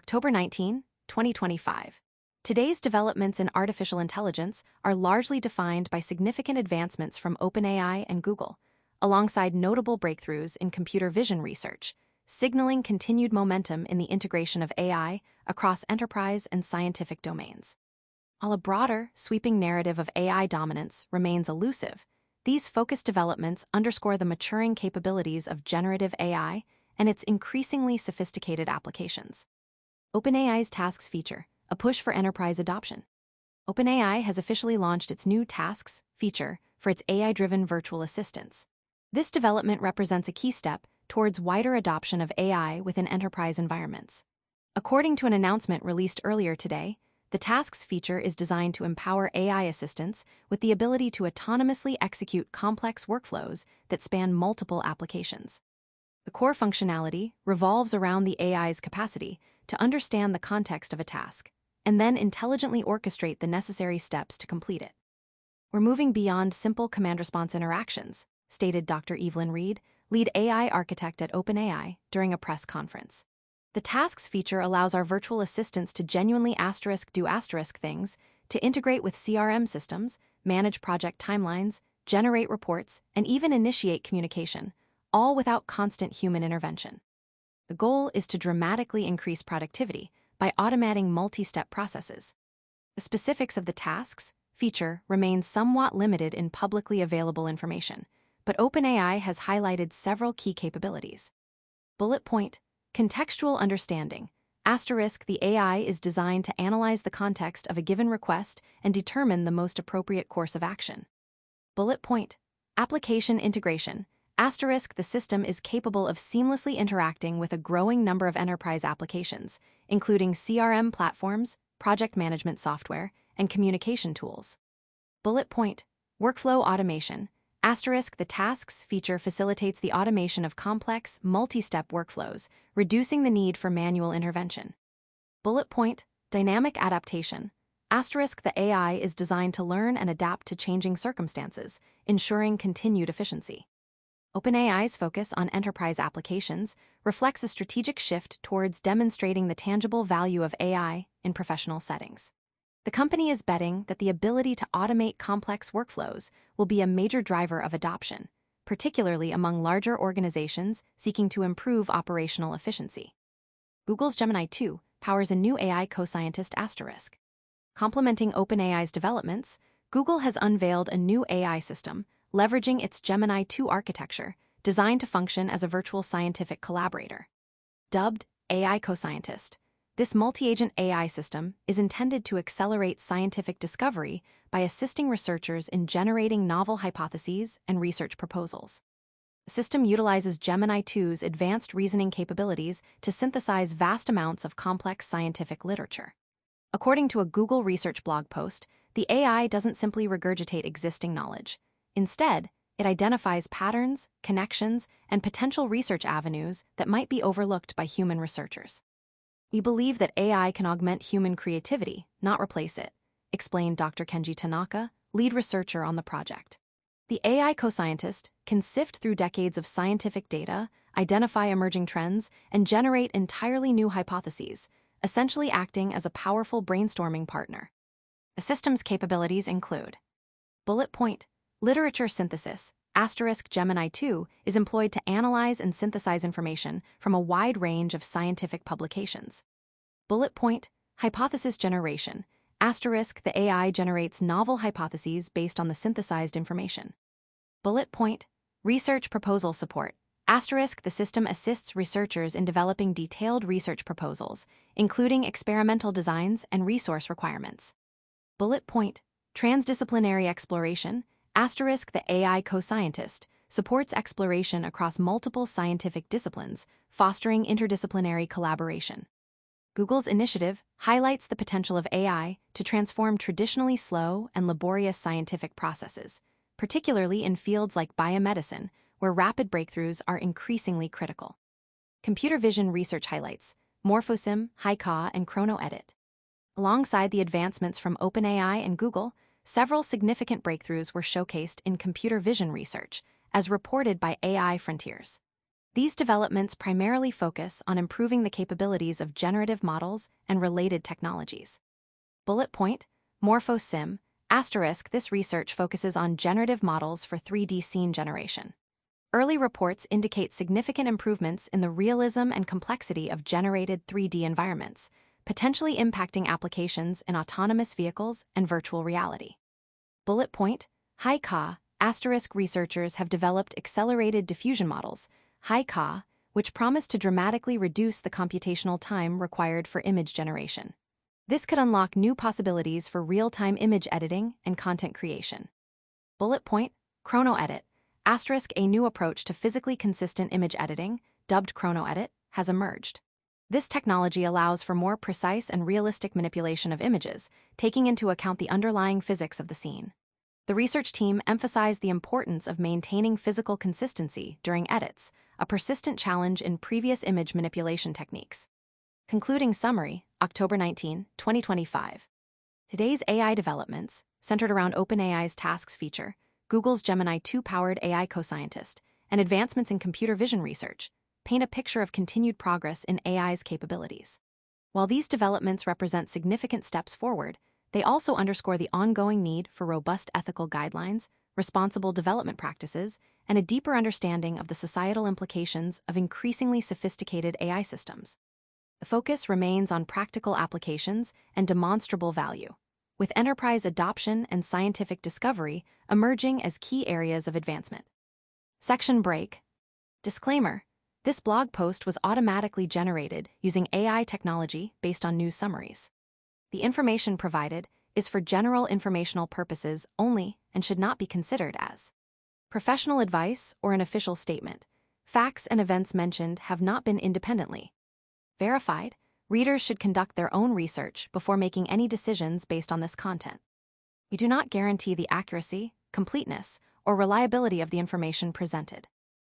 October 19, 2025. Today's developments in artificial intelligence are largely defined by significant advancements from OpenAI and Google, alongside notable breakthroughs in computer vision research, signaling continued momentum in the integration of AI across enterprise and scientific domains. While a broader, sweeping narrative of AI dominance remains elusive, these focused developments underscore the maturing capabilities of generative AI and its increasingly sophisticated applications. OpenAI's Tasks feature, a push for enterprise adoption. OpenAI has officially launched its new Tasks feature for its AI-driven virtual assistants. This development represents a key step towards wider adoption of AI within enterprise environments. According to an announcement released earlier today, the Tasks feature is designed to empower AI assistants with the ability to autonomously execute complex workflows that span multiple applications. The core functionality revolves around the AI's capacity to understand the context of a task and then intelligently orchestrate the necessary steps to complete it. "We're moving beyond simple command-response interactions," stated Dr. Evelyn Reed, lead AI architect at OpenAI, during a press conference. The Tasks feature allows our virtual assistants to genuinely do things, to integrate with CRM systems, manage project timelines, generate reports, and even initiate communication, all without constant human intervention. The goal is to dramatically increase productivity by automating multi-step processes. The specifics of the Tasks feature remain somewhat limited in publicly available information, but OpenAI has highlighted several key capabilities. Bullet point: contextual understanding. The AI is designed to analyze the context of a given request and determine the most appropriate course of action. Bullet point: application integration. The system is capable of seamlessly interacting with a growing number of enterprise applications, including CRM platforms, project management software, and communication tools. Bullet point: workflow automation. The Tasks feature facilitates the automation of complex, multi-step workflows, reducing the need for manual intervention. Bullet point: dynamic adaptation. The AI is designed to learn and adapt to changing circumstances, ensuring continued efficiency. OpenAI's focus on enterprise applications reflects a strategic shift towards demonstrating the tangible value of AI in professional settings. The company is betting that the ability to automate complex workflows will be a major driver of adoption, particularly among larger organizations seeking to improve operational efficiency. Google's Gemini 2 powers a new AI co-scientist *. Complementing OpenAI's developments, Google has unveiled a new AI system leveraging its Gemini 2 architecture, designed to function as a virtual scientific collaborator. Dubbed AI Co-Scientist, this multi-agent AI system is intended to accelerate scientific discovery by assisting researchers in generating novel hypotheses and research proposals. The system utilizes Gemini 2's advanced reasoning capabilities to synthesize vast amounts of complex scientific literature. According to a Google research blog post, the AI doesn't simply regurgitate existing knowledge. Instead, it identifies patterns, connections, and potential research avenues that might be overlooked by human researchers. "We believe that AI can augment human creativity, not replace it," explained Dr. Kenji Tanaka, lead researcher on the project. The AI co-scientist can sift through decades of scientific data, identify emerging trends, and generate entirely new hypotheses, essentially acting as a powerful brainstorming partner. The system's capabilities include: bullet point: literature synthesis. Gemini 2 is employed to analyze and synthesize information from a wide range of scientific publications. Bullet point: hypothesis generation. The AI generates novel hypotheses based on the synthesized information. Bullet point: research proposal support. The system assists researchers in developing detailed research proposals, including experimental designs and resource requirements. Bullet point: transdisciplinary exploration. The AI co-scientist supports exploration across multiple scientific disciplines, fostering interdisciplinary collaboration. Google's initiative highlights the potential of AI to transform traditionally slow and laborious scientific processes, particularly in fields like biomedicine, where rapid breakthroughs are increasingly critical. Computer vision research highlights Morphosim, HiCA, and ChronoEdit. Alongside the advancements from OpenAI and Google, several significant breakthroughs were showcased in computer vision research, as reported by AI Frontiers. These developments primarily focus on improving the capabilities of generative models and related technologies. Bullet point, MorphoSim, *. This research focuses on generative models for 3D scene generation. Early reports indicate significant improvements in the realism and complexity of generated 3D environments, potentially impacting applications in autonomous vehicles and virtual reality. Bullet point, HiCA, * researchers have developed accelerated diffusion models, HiCA, which promise to dramatically reduce the computational time required for image generation. This could unlock new possibilities for real-time image editing and content creation. Bullet point, ChronoEdit, * a new approach to physically consistent image editing, dubbed ChronoEdit, has emerged. This technology allows for more precise and realistic manipulation of images, taking into account the underlying physics of the scene. The research team emphasized the importance of maintaining physical consistency during edits, a persistent challenge in previous image manipulation techniques. Concluding summary, October 19, 2025. Today's AI developments, centered around OpenAI's Tasks feature, Google's Gemini 2-powered AI co-scientist, and advancements in computer vision research, paint a picture of continued progress in AI's capabilities. While these developments represent significant steps forward, they also underscore the ongoing need for robust ethical guidelines, responsible development practices, and a deeper understanding of the societal implications of increasingly sophisticated AI systems. The focus remains on practical applications and demonstrable value, with enterprise adoption and scientific discovery emerging as key areas of advancement. Section break. Disclaimer: this blog post was automatically generated using AI technology based on news summaries. The information provided is for general informational purposes only and should not be considered as professional advice or an official statement. Facts and events mentioned have not been independently verified. Readers should conduct their own research before making any decisions based on this content. We do not guarantee the accuracy, completeness, or reliability of the information presented.